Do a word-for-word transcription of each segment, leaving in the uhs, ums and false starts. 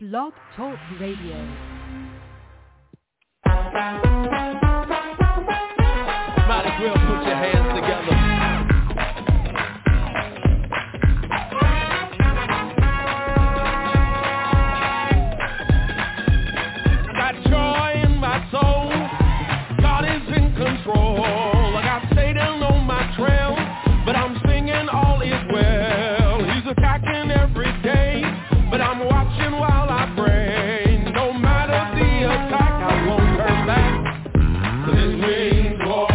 Blog Talk Radio. Might as well put your hands together. Got joy in my soul. God is in control. I got Satan on my trail, but I'm singing all is well. He's attacking every day, but I'm watching while I pray. No matter the attack, I won't turn back. This means war.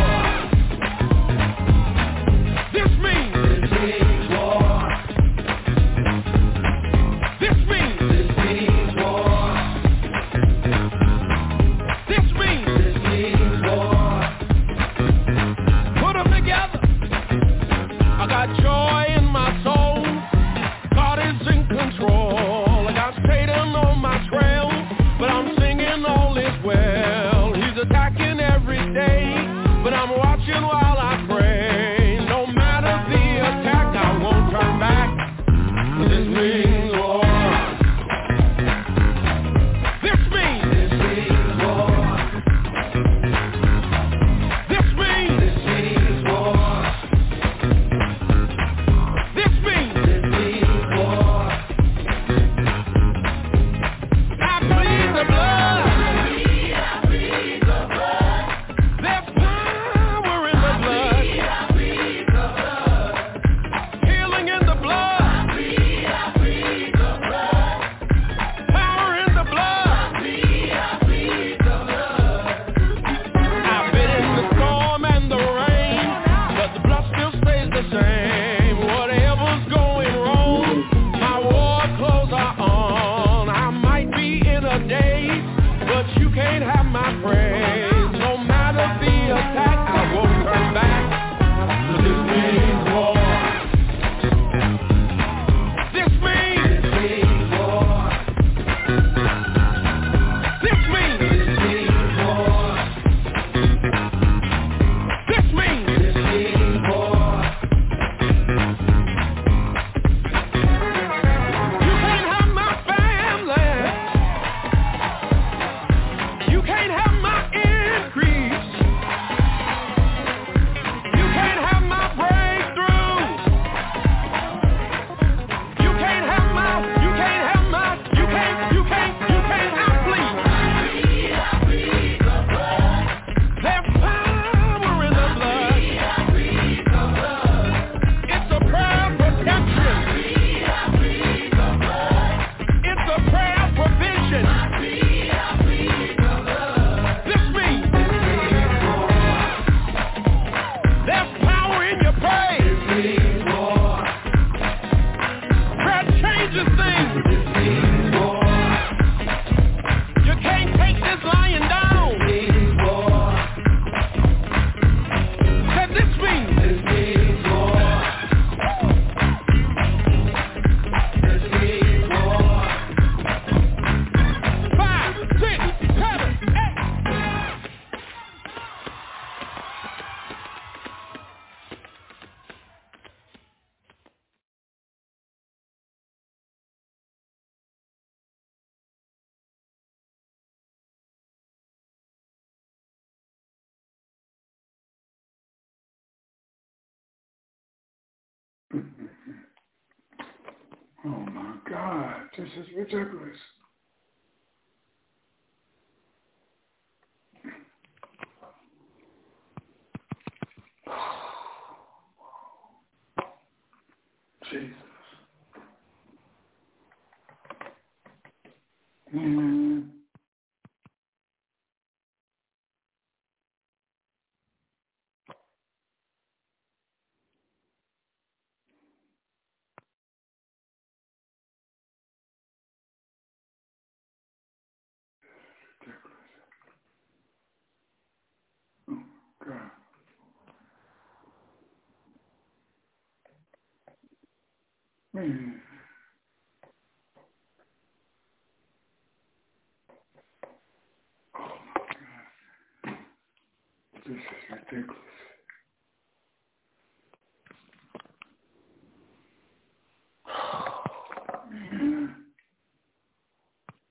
This means This means war. This means This means war. This means This means war. Put them together. I got joy in my soul. God is in control. I got Satan on my trail, but I'm singing all is well. He's attacking every day, but I'm watching while I pray. No matter the attack, I won't turn back. This means war. This means This means war. This means This means war. This means This means war. I plead the blood. I plead the blood. There's power in the blood. I plead the blood. Healing in the blood. I plead, I plead the blood. Power in the blood. I plead, I plead the blood. I've been in the storm and the rain, but the blood still stays the same. Whatever's going wrong, my war clothes are on. I might be in a daze, but you can't have my praise. No matter the attack, I won't turn back. This means war. This means This means war. This means This means war. This means This means war. You can't have my family. You can't have my increase. You can't have my breakthrough. You can't have my, you can't have my, you can't, you can't, you can't, I plead. I plead the blood. There's power in the blood. I plead the blood. It's a prayer of protection. I plead the blood. It's a prayer of provision. I plead, I plead the blood. This means This means war. There's power in your praise. This means war. Prayer changes things. This means war. You can't take this lying down. This means war. Said this means This means war. This means war. Five, six, seven, eight. Oh my God, this is ridiculous. Jesus. Man. Ridiculous. Oh God. Man. Oh my God. This is ridiculous. Man.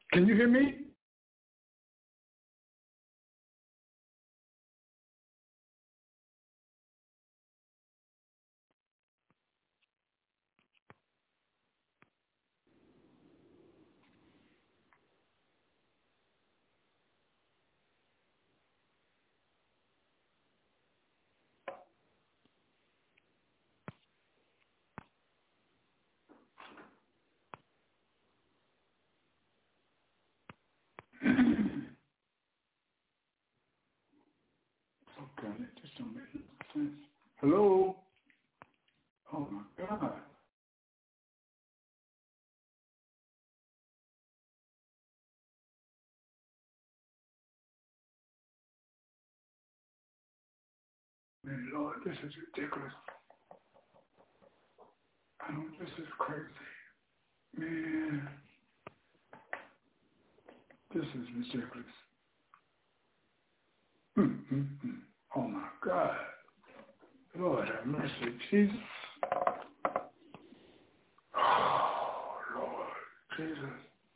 Can you hear me? Okay, it just don't make no sense. Hello? Oh my God. Man, Lord, this is ridiculous. I don't, this is crazy. Man, this is ridiculous. Mm-mm-mm. Oh my God. Lord have mercy, Jesus. Oh, Lord, Jesus.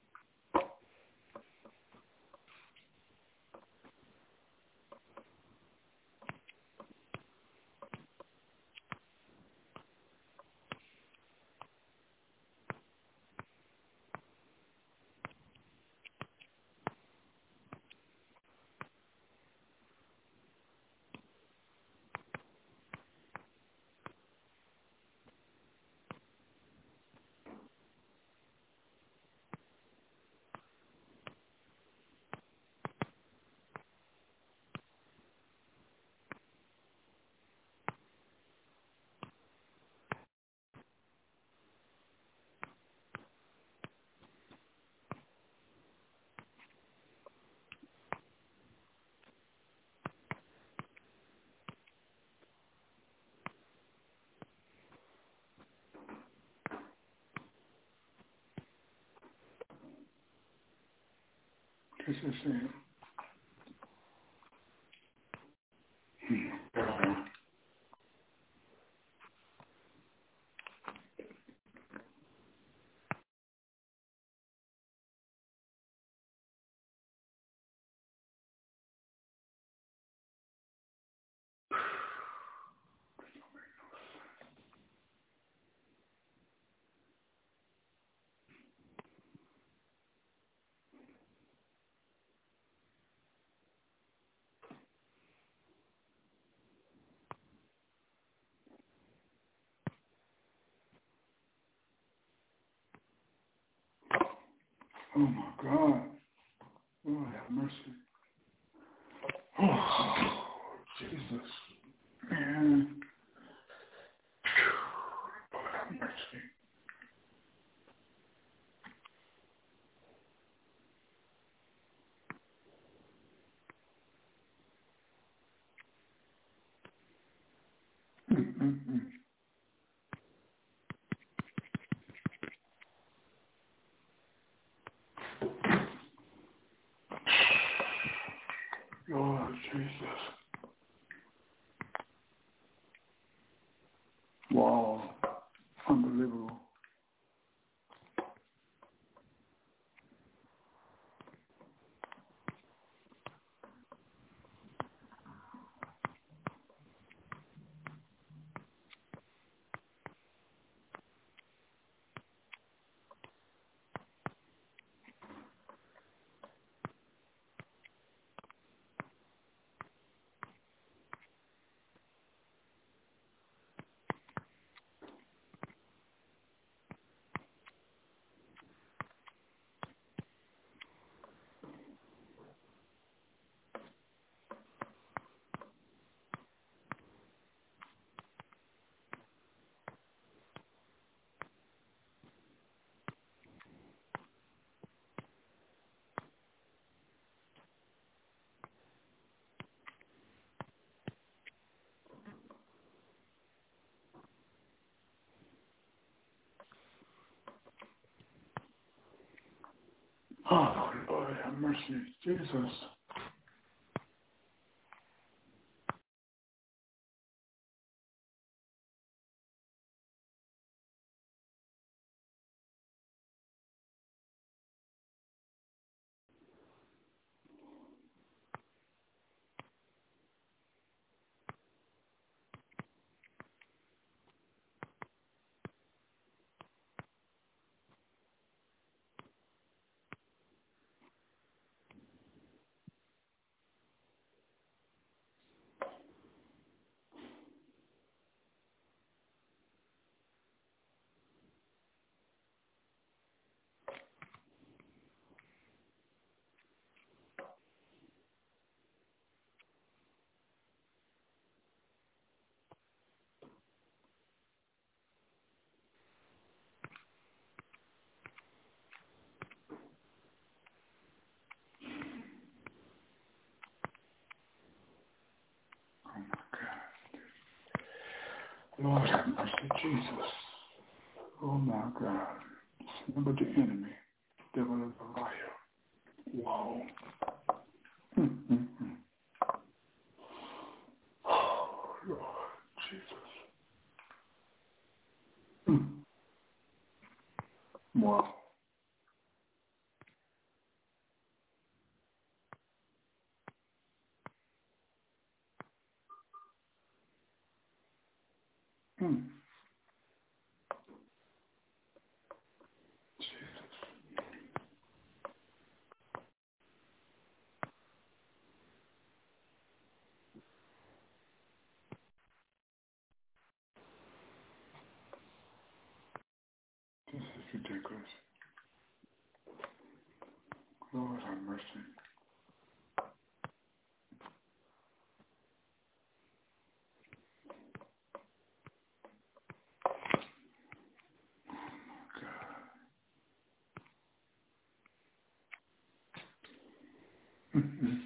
This is it. Hmm. Oh my God. Lord have mercy. Oh, Jesus. Man. Lord have mercy. Mm-mm-mm. Lord Jesus. Wow. Unbelievable. Oh, Lord have mercy. Jesus. Lord have mercy, Jesus. Oh my God. Remember the enemy. Devil is a liar. Wow. Mm-hmm. Oh, Lord Jesus. Mm. Wow. Mm. Jesus. This is ridiculous. Lord have mercy. Mm-hmm.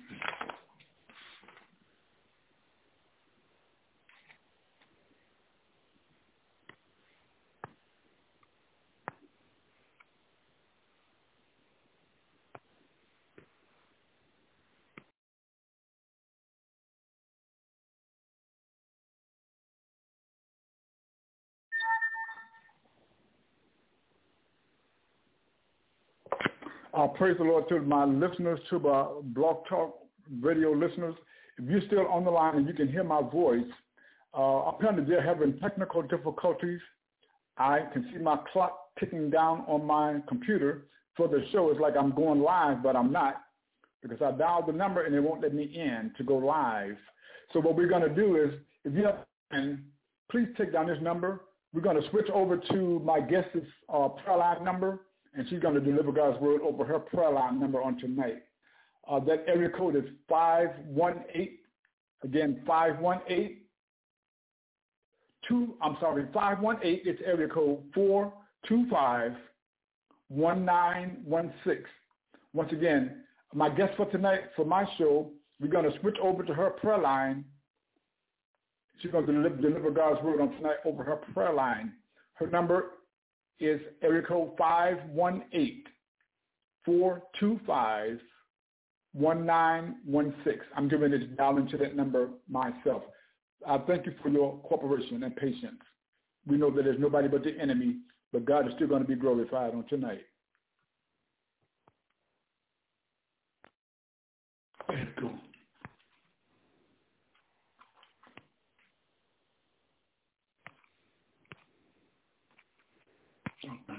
Uh, praise the Lord to my listeners, to my Blog Talk Radio listeners. If you're still on the line and you can hear my voice, uh, apparently they're having technical difficulties. I can see my clock ticking down on my computer for the show. It's like I'm going live, but I'm not, because I dialed the number and it won't let me in to go live. So what we're going to do is, if you have, and please take down this number. We're going to switch over to my guest's uh, prayer line number, and she's going to deliver God's word over her prayer line number on tonight. Uh, that area code is five one eight, again, five one eight, two, I'm sorry, five one eight, it's area code four two five, one nine one six. Once again, my guest for tonight, for my show, we're going to switch over to her prayer line. She's going to deliver, deliver God's word on tonight over her prayer line. Her number is area code five one eight, four two five, one nine one six. I'm giving it down into that number myself. I thank you for your cooperation and patience. We know that there's nobody but the enemy, but God is still going to be glorified on tonight. There you go. Okay.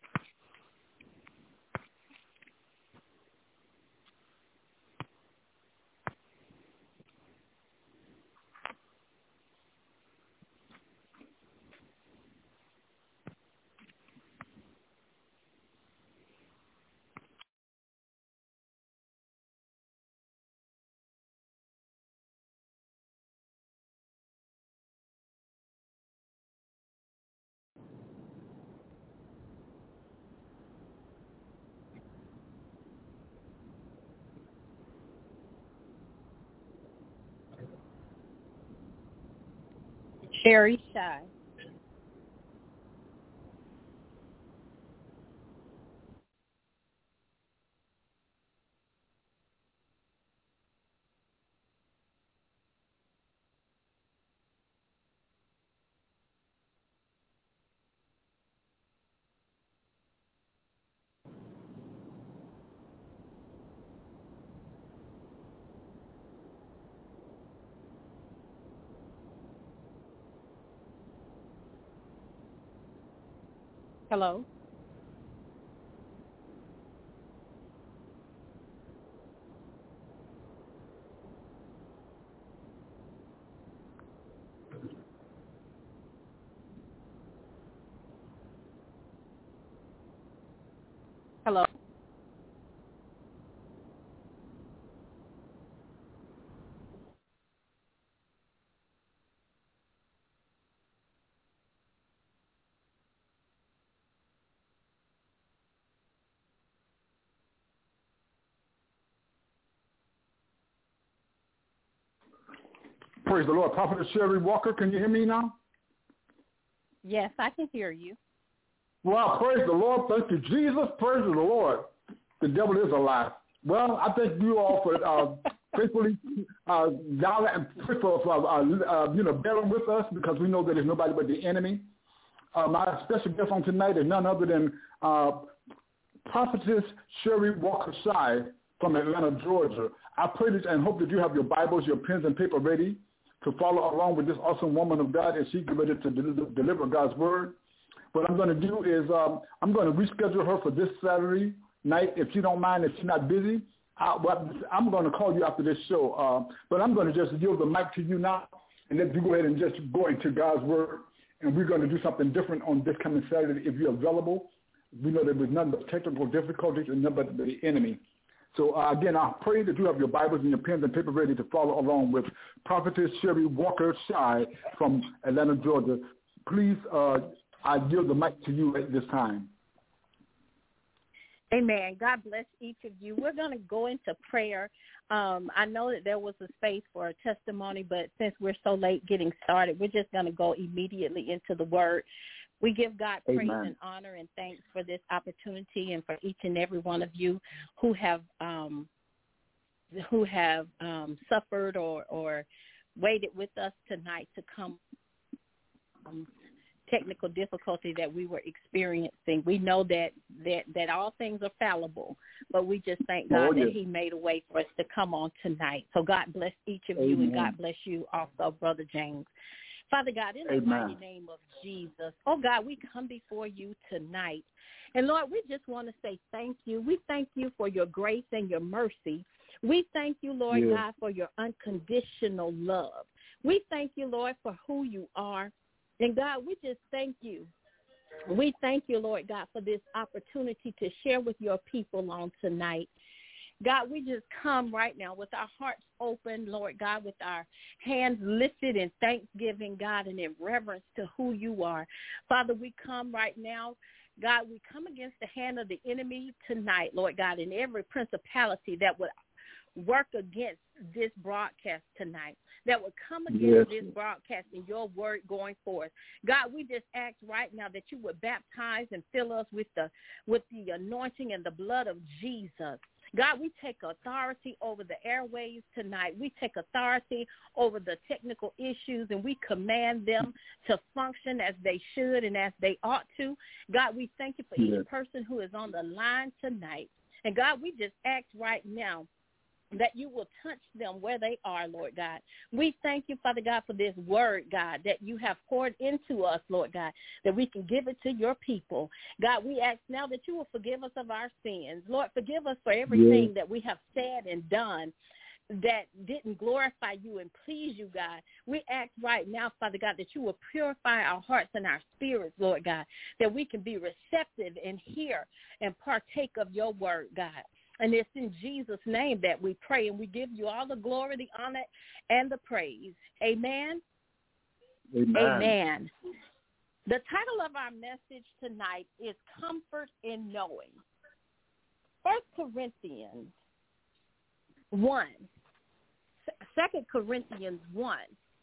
Sherry Shy. Hello. Hello. Praise the Lord. Prophet Sherry Walker, can you hear me now? Yes, I can hear you. Well, praise the Lord. Thank you, Jesus. Praise the Lord. The devil is a lie. Well, I thank you all for uh, faithfully uh, y'all and for, for uh, uh, you know, bearing with us, because we know that there's nobody but the enemy. Uh, my special guest on tonight is none other than uh, Prophetess Sherry Walker-Sy from Atlanta, Georgia. I pray that and hope that you have your Bibles, your pens and paper ready to follow along with this awesome woman of God as she gets ready to del- deliver God's word. What I'm going to do is um, I'm going to reschedule her for this Saturday night, if you don't mind, if she's not busy. I, well, I'm going to call you after this show. Uh, but I'm going to just yield the mic to you now and let you go ahead and just go into God's word. And we're going to do something different on this coming Saturday if you're available. We know there was none but technical difficulties and none but the enemy. So, uh, again, I pray that you have your Bibles and your pens and paper ready to follow along with Prophetess Sherry Walker-Sy from Atlanta, Georgia. Please, uh, I yield the mic to you at this time. Amen. God bless each of you. We're going to go into prayer. Um, I know that there was a space for a testimony, but since we're so late getting started, we're just going to go immediately into the word. We give God praise Amen. And honor and thanks for this opportunity and for each and every one of you who have um, who have um, suffered or, or waited with us tonight to come um, technical difficulty that we were experiencing. We know that, that, that all things are fallible, but we just thank God oh, yes. that he made a way for us to come on tonight. So God bless each of Amen. You, and God bless you also, Brother James. Father God, in the Amen. Mighty name of Jesus, oh God, we come before you tonight. And Lord, we just want to say thank you. We thank you for your grace and your mercy. We thank you, Lord yes. God, for your unconditional love. We thank you, Lord, for who you are. And God, we just thank you. We thank you, Lord God, for this opportunity to share with your people on tonight. God, we just come right now with our hearts open, Lord God, with our hands lifted in thanksgiving, God, and in reverence to who you are. Father, we come right now. God, we come against the hand of the enemy tonight, Lord God, and every principality that would work against this broadcast tonight, that would come against yes. this broadcast and your word going forth. God, we just ask right now that you would baptize and fill us with the with the anointing and the blood of Jesus. God, we take authority over the airwaves tonight. We take authority over the technical issues, and we command them to function as they should and as they ought to. God, we thank you for yes. each person who is on the line tonight. And God, we just ask right now that you will touch them where they are, Lord God. We thank you, Father God, for this word, God, that you have poured into us, Lord God, that we can give it to your people. God, we ask now that you will forgive us of our sins. Lord, forgive us for everything yes. that we have said and done that didn't glorify you and please you, God. We ask right now, Father God, that you will purify our hearts and our spirits, Lord God, that we can be receptive and hear and partake of your word, God. And it's in Jesus' name that we pray, and we give you all the glory, the honor, and the praise. Amen? Amen. Amen. The title of our message tonight is Comfort in Knowing. First Corinthians one, Second Corinthians one,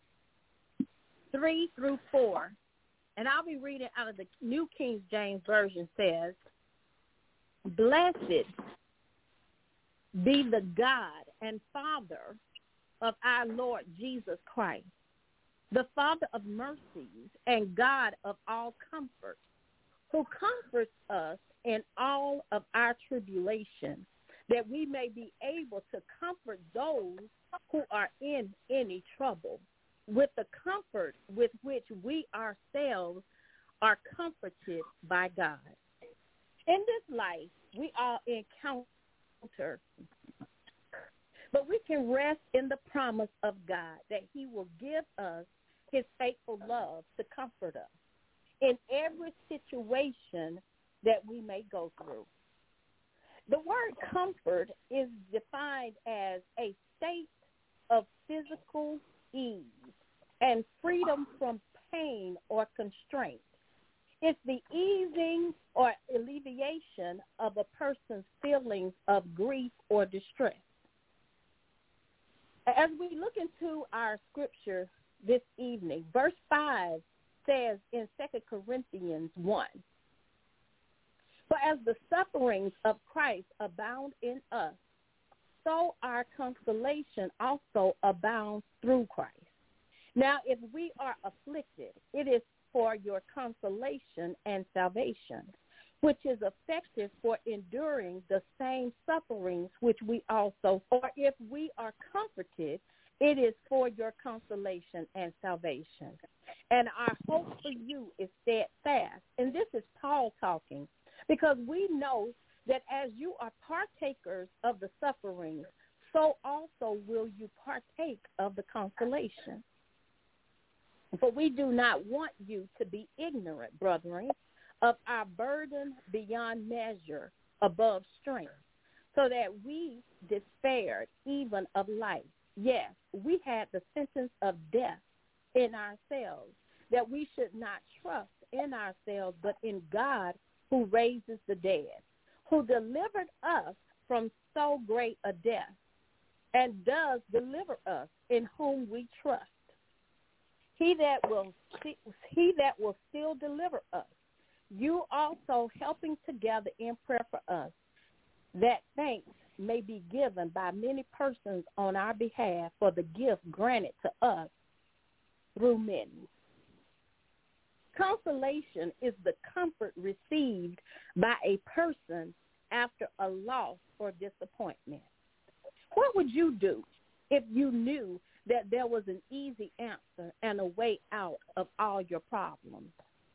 three through four, and I'll be reading out of the New King James Version, says, Blessed be the God and Father of our Lord Jesus Christ, the Father of mercies and God of all comfort, who comforts us in all of our tribulation, that we may be able to comfort those who are in any trouble, with the comfort with which we ourselves are comforted by God. In this life, we all encounter, but we can rest in the promise of God that he will give us his faithful love to comfort us in every situation that we may go through. The word comfort is defined as a state of physical ease and freedom from pain or constraint. It's the easing or alleviation of a person's feelings of grief or distress. As we look into our scripture this evening, verse five says in Second Corinthians one, for as the sufferings of Christ abound in us, so our consolation also abounds through Christ. Now, if we are afflicted, it is for your consolation and salvation, which is effective for enduring the same sufferings which we also, or if we are comforted, it is for your consolation and salvation. And our hope for you is steadfast. And this is Paul talking, because we know that as you are partakers of the sufferings, so also will you partake of the consolation. For we do not want you to be ignorant, brethren, of our burden beyond measure, above strength, so that we despaired even of life. Yes, we had the sentence of death in ourselves, that we should not trust in ourselves, but in God who raises the dead, who delivered us from so great a death, and does deliver us, in whom we trust. He that will he that will still deliver us, you also helping together in prayer for us, that thanks may be given by many persons on our behalf for the gift granted to us through many. Consolation is the comfort received by a person after a loss or disappointment. What would you do if you knew that there was an easy answer and a way out of all your problems?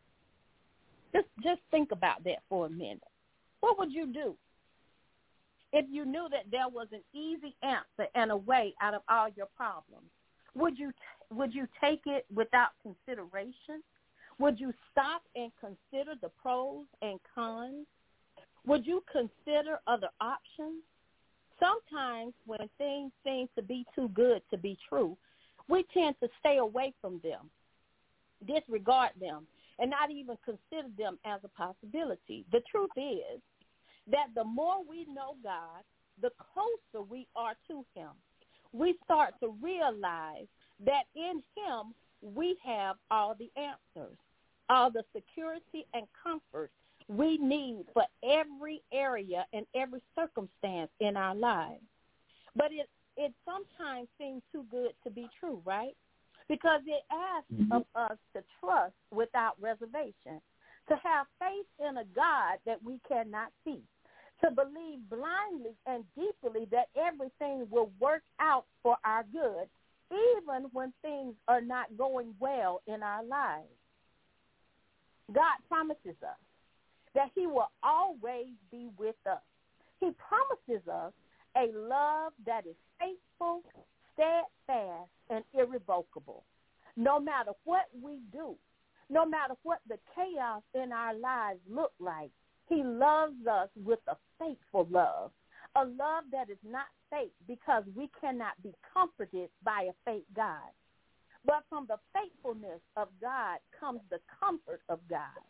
Just, just think about that for a minute. What would you do if you knew that there was an easy answer and a way out of all your problems? Would you, would you take it without consideration? Would you stop and consider the pros and cons? Would you consider other options? Sometimes when things seem to be too good to be true, we tend to stay away from them, disregard them, and not even consider them as a possibility. The truth is that the more we know God, the closer we are to him. We start to realize that in him we have all the answers, all the security and comfort we need for every area and every circumstance in our lives. But it, it sometimes seems too good to be true, right? Because it asks mm-hmm. of us to trust without reservation, to have faith in a God that we cannot see, to believe blindly and deeply that everything will work out for our good, even when things are not going well in our lives. God promises us that he will always be with us. He promises us a love that is faithful, steadfast, and irrevocable. No matter what we do, no matter what the chaos in our lives look like, he loves us with a faithful love, a love that is not fake, because we cannot be comforted by a fake God. But from the faithfulness of God comes the comfort of God.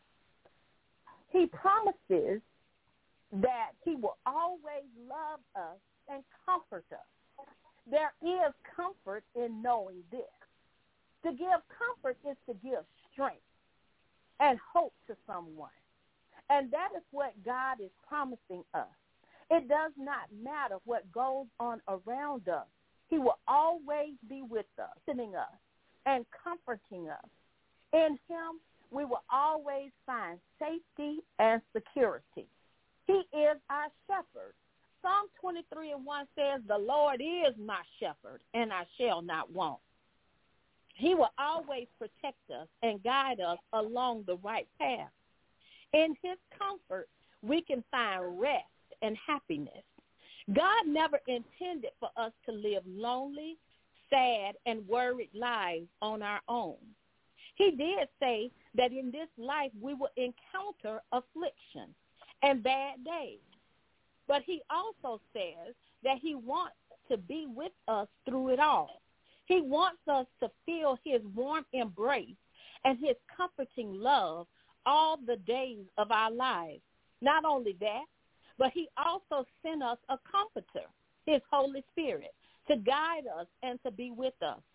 He promises that he will always love us and comfort us. There is comfort in knowing this. To give comfort is to give strength and hope to someone. And that is what God is promising us. It does not matter what goes on around us. He will always be with us, sending us and comforting us. In him, we will always find safety and security. He is our shepherd. Psalm twenty-three and one says, the Lord is my shepherd, and I shall not want. He will always protect us and guide us along the right path. In his comfort, we can find rest and happiness. God never intended for us to live lonely, sad, and worried lives on our own. He did say that in this life we will encounter affliction and bad days. But he also says that he wants to be with us through it all. He wants us to feel his warm embrace and his comforting love all the days of our lives. Not only that, but he also sent us a comforter, his Holy Spirit, to guide us and to be with us.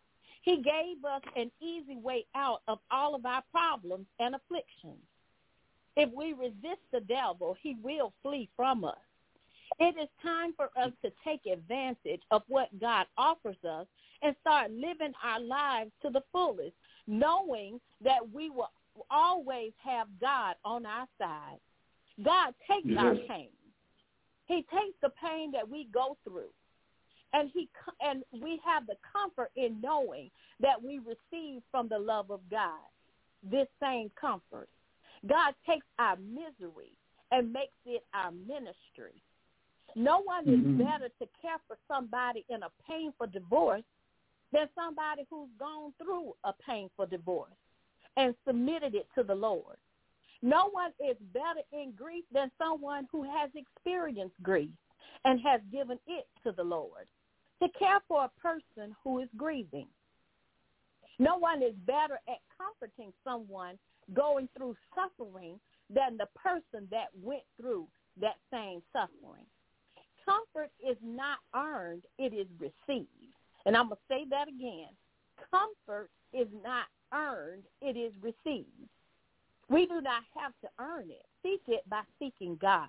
He gave us an easy way out of all of our problems and afflictions. If we resist the devil, he will flee from us. It is time for us to take advantage of what God offers us and start living our lives to the fullest, knowing that we will always have God on our side. God takes yes. our pain. He takes the pain that we go through, and he and we have the comfort in knowing that we receive from the love of God this same comfort. God takes our misery and makes it our ministry. No one is mm-hmm. better to care for somebody in a painful divorce than somebody who's gone through a painful divorce and submitted it to the Lord. No one is better in grief than someone who has experienced grief and has given it to the Lord. To care for a person who is grieving. No one is better at comforting someone going through suffering than the person that went through that same suffering. Comfort is not earned, it is received. And I'm going to say that again. Comfort is not earned, it is received. We do not have to earn it. Seek it by seeking God.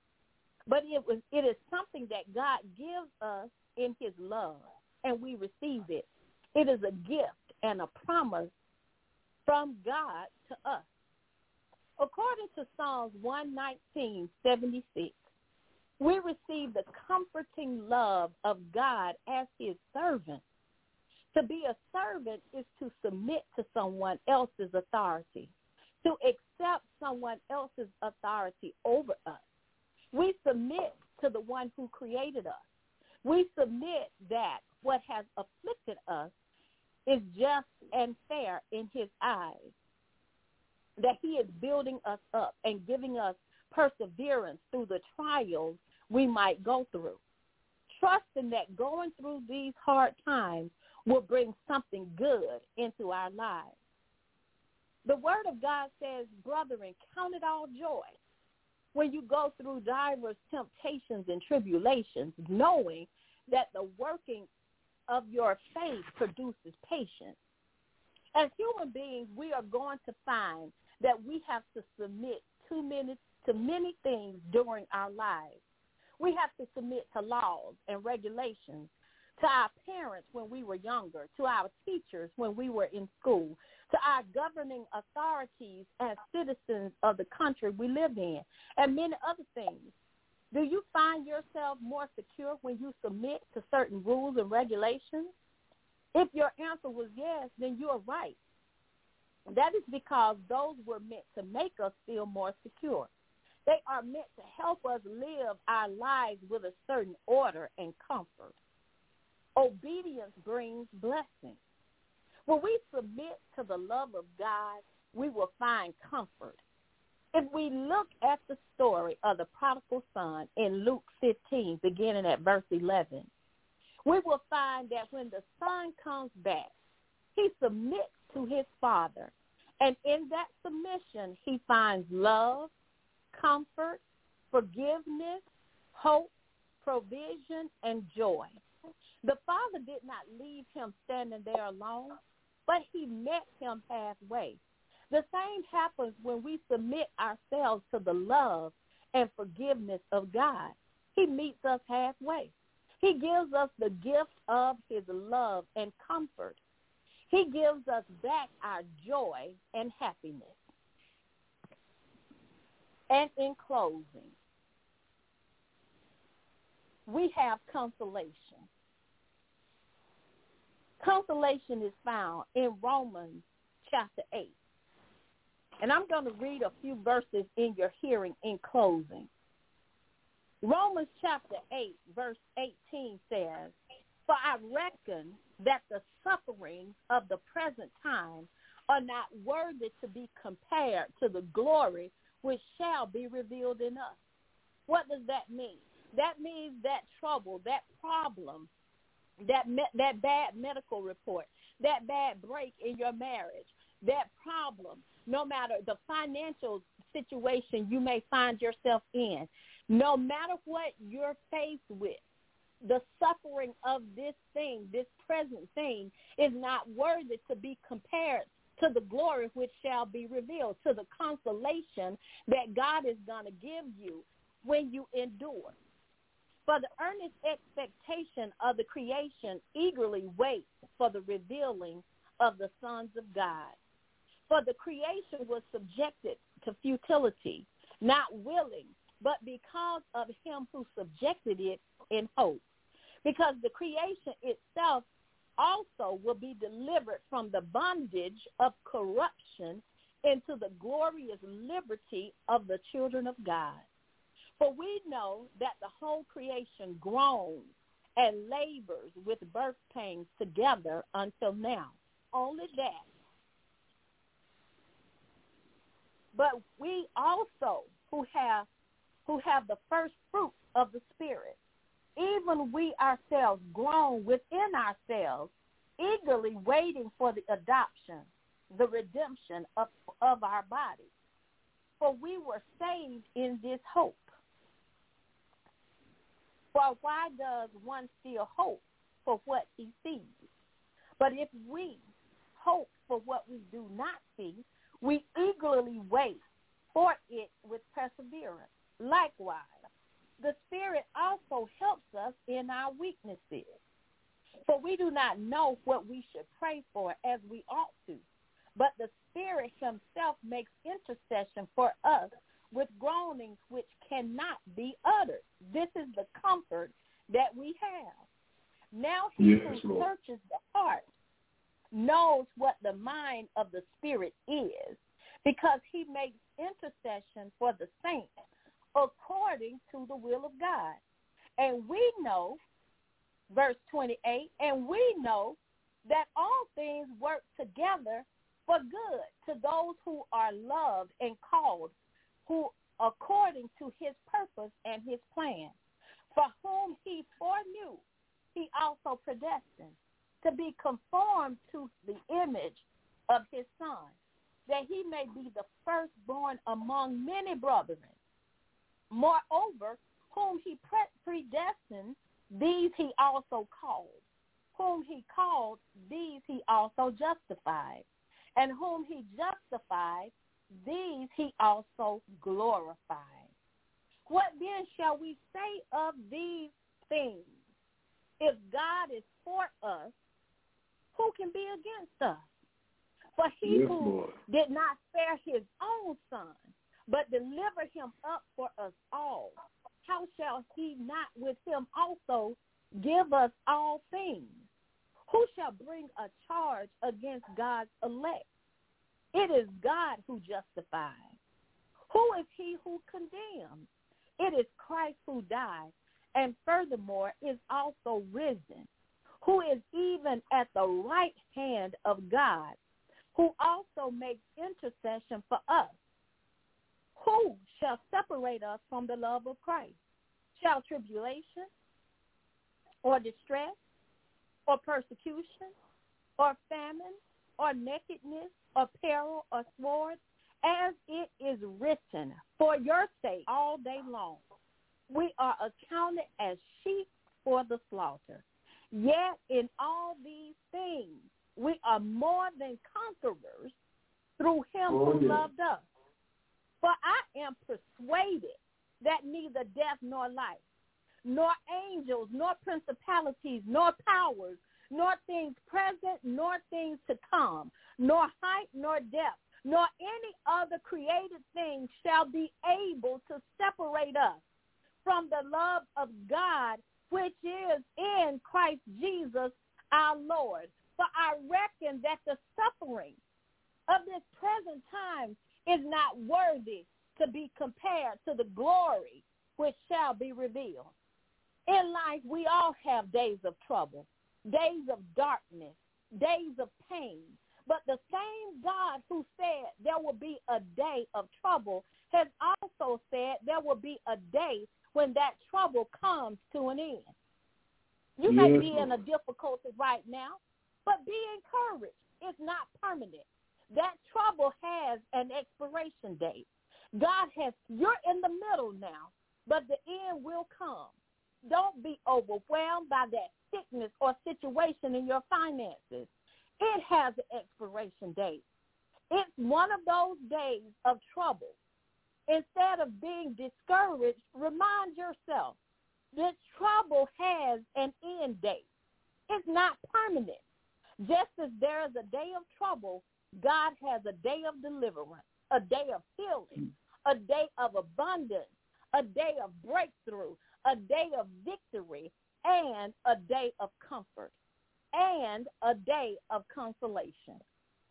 But it was it is something that God gives us in his love, and we receive it. It is a gift and a promise from God to us. According to Psalms one nineteen, seventy-six, we receive the comforting love of God as his servant. To be a servant is to submit to someone else's authority, to accept someone else's authority over us. We submit to the one who created us. We submit that what has afflicted us is just and fair in his eyes, that he is building us up and giving us perseverance through the trials we might go through, trusting that going through these hard times will bring something good into our lives. The word of God says, brethren, count it all joy when you go through diverse temptations and tribulations, knowing that the working of your faith produces patience. As human beings, we are going to find that we have to submit to many, to many things during our lives. We have to submit to laws and regulations, to our parents when we were younger, to our teachers when we were in school, to our governing authorities as citizens of the country we live in, and many other things. Do you find yourself more secure when you submit to certain rules and regulations? If your answer was yes, then you are right. That is because those were meant to make us feel more secure. They are meant to help us live our lives with a certain order and comfort. Obedience brings blessing. When we submit to the love of God, we will find comfort. If we look at the story of the prodigal son in Luke fifteen, beginning at verse eleven, we will find that when the son comes back, he submits to his father. And in that submission, he finds love, comfort, forgiveness, hope, provision, and joy. The father did not leave him standing there alone, but he met him halfway. The same happens when we submit ourselves to the love and forgiveness of God. He meets us halfway. He gives us the gift of his love and comfort. He gives us back our joy and happiness. And in closing, we have consolation. Consolation is found in Romans chapter eight. And I'm going to read a few verses in your hearing in closing. Romans chapter eight, verse eighteen says, "For I reckon that the sufferings of the present time are not worthy to be compared to the glory which shall be revealed in us." What does that mean? That means that trouble, that problem, that me- that bad medical report, that bad break in your marriage, that problem, no matter the financial situation you may find yourself in, no matter what you're faced with, the suffering of this thing, this present thing, is not worthy to be compared to the glory which shall be revealed, to the consolation that God is going to give you when you endure. For the earnest expectation of the creation eagerly waits for the revealing of the sons of God. For the creation was subjected to futility, not willing, but because of him who subjected it in hope. Because the creation itself also will be delivered from the bondage of corruption into the glorious liberty of the children of God. For we know that the whole creation groans and labors with birth pains together until now. Only that. But we also who have who have the first fruit of the Spirit, even we ourselves groan within ourselves, eagerly waiting for the adoption, the redemption of, of our bodies. For we were saved in this hope. For why does one still hope for what he sees? But if we hope for what we do not see, we eagerly wait for it with perseverance. Likewise, the Spirit also helps us in our weaknesses. For we do not know what we should pray for as we ought to, but the Spirit himself makes intercession for us with groanings which cannot be uttered. This is the comfort that we have. Now he yes, who Lord. searches the heart knows what the mind of the Spirit is, because he makes intercession for the saints according to the will of God. And we know, verse twenty-eight, and we know that all things work together for good to those who are loved and called, who according to his purpose and his plan. For whom he foreknew, he also predestined to be conformed to the image of his Son, that he may be the firstborn among many brethren. Moreover, whom he predestined, these he also called. Whom he called, these he also justified. And whom he justified, these he also glorified. What then shall we say of these things? If God is for us, who can be against us? For he yes, who Lord. did not spare his own Son, but delivered him up for us all, how shall he not with him also give us all things? Who shall bring a charge against God's elect? It is God who justifies. Who is he who condemns? It is Christ who died, and furthermore is also risen, who is even at the right hand of God, who also makes intercession for us. Who shall separate us from the love of Christ? Shall tribulation, or distress, or persecution, or famine, or nakedness, or peril, or sword? As it is written, for your sake all day long, we are accounted as sheep for the slaughter. Yet in all these things, we are more than conquerors through him oh, who yeah. loved us. For I am persuaded that neither death nor life, nor angels, nor principalities, nor powers, nor things present, nor things to come, nor height, nor depth, nor any other created thing shall be able to separate us from the love of God, which is in Christ Jesus our Lord. For I reckon that the suffering of this present time is not worthy to be compared to the glory which shall be revealed. In life, we all have days of trouble, days of darkness, days of pain. But the same God who said there will be a day of trouble has also said there will be a day when that trouble comes to an end. You yes, may be Lord. in a difficulty right now, but be encouraged. It's not permanent. That trouble has an expiration date. God has, you're in the middle now, but the end will come. Don't be overwhelmed by that sickness or situation in your finances. It has an expiration date. It's one of those days of trouble. Instead of being discouraged, remind yourself this trouble has an end date. It's not permanent. Just as there is a day of trouble, God has a day of deliverance, a day of healing, a day of abundance, a day of breakthrough, a day of victory, and a day of comfort, and a day of consolation.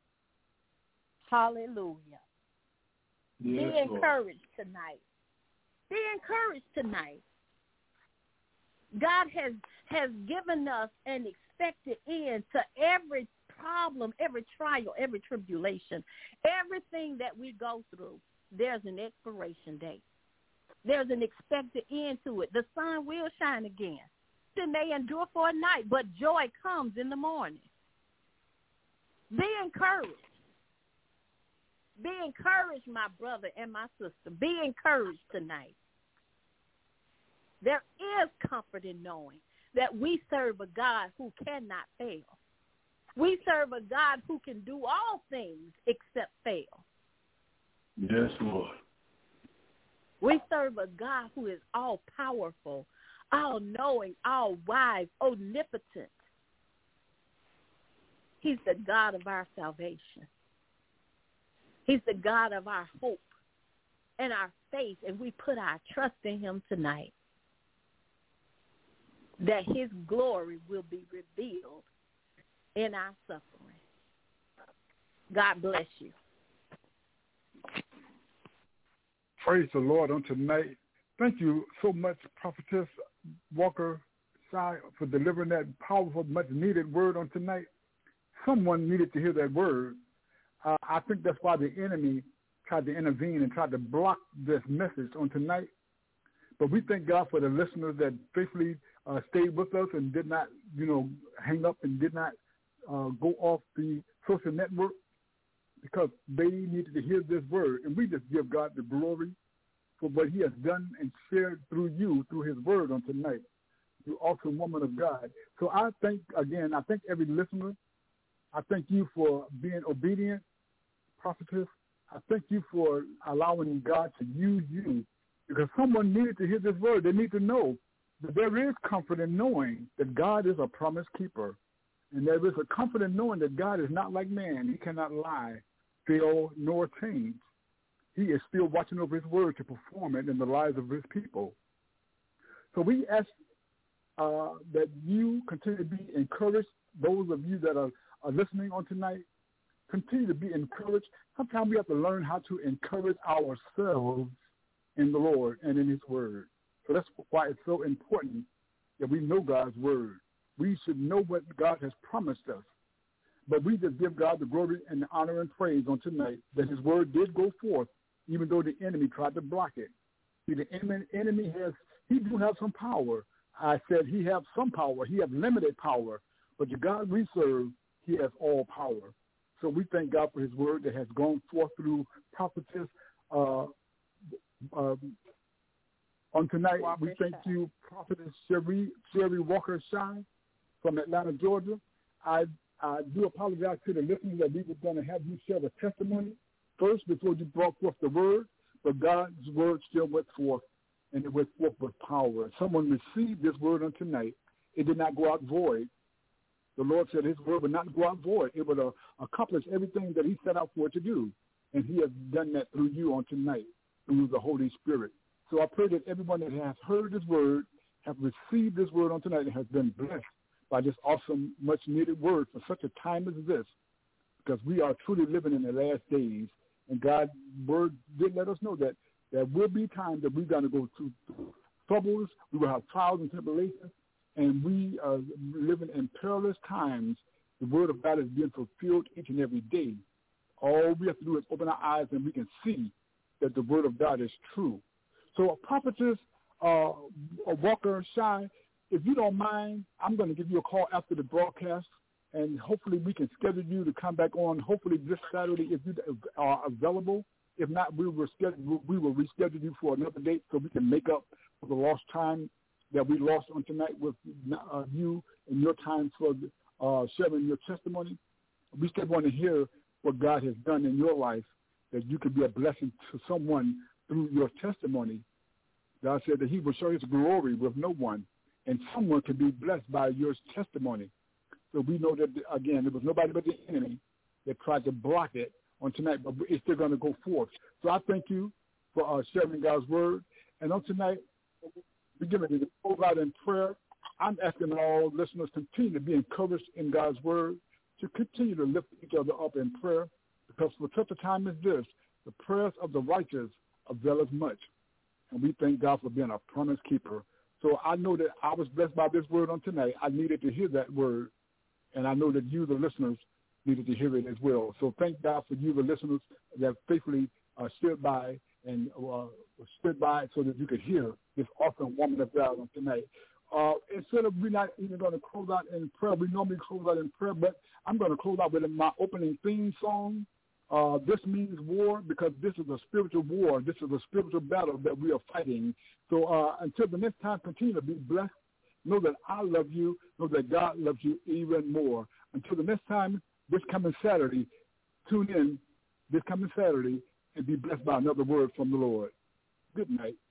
Hallelujah. Yes, Be encouraged Lord. tonight. Be encouraged tonight. God has, has given us an expected end to every problem, every trial, every tribulation. Everything that we go through, there's an expiration date. There's an expected end to it. The sun will shine again. It may endure for a night, but joy comes in the morning. Be encouraged. Be encouraged, my brother and my sister. Be encouraged tonight. There is comfort in knowing that we serve a God who cannot fail. We serve a God who can do all things except fail. Yes, Lord. We serve a God who is all-powerful, all-knowing, all-wise, omnipotent. He's the God of our salvation. He's the God of our hope and our faith, and we put our trust in him tonight, that his glory will be revealed in our suffering. God bless you. Praise the Lord on tonight. Thank you so much, Prophetess Walker Shai, for delivering that powerful, much-needed word on tonight. Someone needed to hear that word. Uh, I think that's why the enemy tried to intervene and tried to block this message on tonight. But we thank God for the listeners that faithfully uh, stayed with us and did not, you know, hang up and did not uh, go off the social network, because they needed to hear this word. And we just give God the glory for what he has done and shared through you, through his word on tonight, you awesome woman of God. So I thank, again, I thank every listener. I thank you for being obedient, prophetess. I thank you for allowing God to use you, because someone needed to hear this word. They need to know that there is comfort in knowing that God is a promise keeper. And there is a comfort in knowing that God is not like man. He cannot lie, fail, nor change. He is still watching over his word to perform it in the lives of his people. So we ask uh, that you continue to be encouraged. Those of you that are, are listening on tonight, continue to be encouraged. Sometimes we have to learn how to encourage ourselves in the Lord and in his word. So that's why it's so important that we know God's word. We should know what God has promised us. But we just give God the glory and the honor and praise on tonight that his word did go forth, even though the enemy tried to block it. See, the enemy has, he do have some power. I said he has some power. He has limited power. But the God we serve, he has all power. So we thank God for his word that has gone forth through prophetess. Uh, um, on tonight, Walker we thank Shai. you, Prophetess Sherry, Sherry Walker Shai from Atlanta, Georgia. I I do apologize to the listeners that we were going to have you share the testimony first before you brought forth the word, but God's word still went forth, and it went forth with power. Someone received this word on tonight. It did not go out void. The Lord said his word would not go out void. It would uh, accomplish everything that he set out for it to do, and he has done that through you on tonight, through the Holy Spirit. So I pray that everyone that has heard this word, have received this word on tonight, and has been blessed by this awesome, much-needed word for such a time as this, because we are truly living in the last days, and God's word did let us know that there will be times that we're going to go through troubles, we will have trials and tribulations, and we are living in perilous times. The word of God is being fulfilled each and every day. All we have to do is open our eyes, and we can see that the word of God is true. So, a prophetess, uh, a Walker Shai, if you don't mind, I'm going to give you a call after the broadcast, and hopefully we can schedule you to come back on, hopefully this Saturday if you are available. If not, we will, schedule, we will reschedule you for another date so we can make up for the lost time that we lost on tonight with uh, you and your time for uh, sharing your testimony. We still want to hear what God has done in your life, that you could be a blessing to someone through your testimony. God said that he will show his glory with no one, and someone can be blessed by your testimony. So we know that, again, there was nobody but the enemy that tried to block it on tonight, but it's still going to go forth. So I thank you for uh, sharing God's word. And on tonight, we're giving it over out in prayer. I'm asking all listeners to continue to be encouraged in God's word, to continue to lift each other up in prayer, because for such a time as this, the prayers of the righteous avail as much. And we thank God for being a promise keeper. So I know that I was blessed by this word on tonight. I needed to hear that word, and I know that you, the listeners, needed to hear it as well. So thank God for you, the listeners, that faithfully uh, stood by and uh, stood by so that you could hear this awesome woman of God on tonight. Uh, instead of we're not even going to close out in prayer, we normally close out in prayer, but I'm going to close out with my opening theme song. Uh, this means war, because this is a spiritual war. This is a spiritual battle that we are fighting. So uh, until the next time, continue to be blessed. Know that I love you. Know that God loves you even more. Until the next time, this coming Saturday, tune in this coming Saturday and be blessed by another word from the Lord. Good night.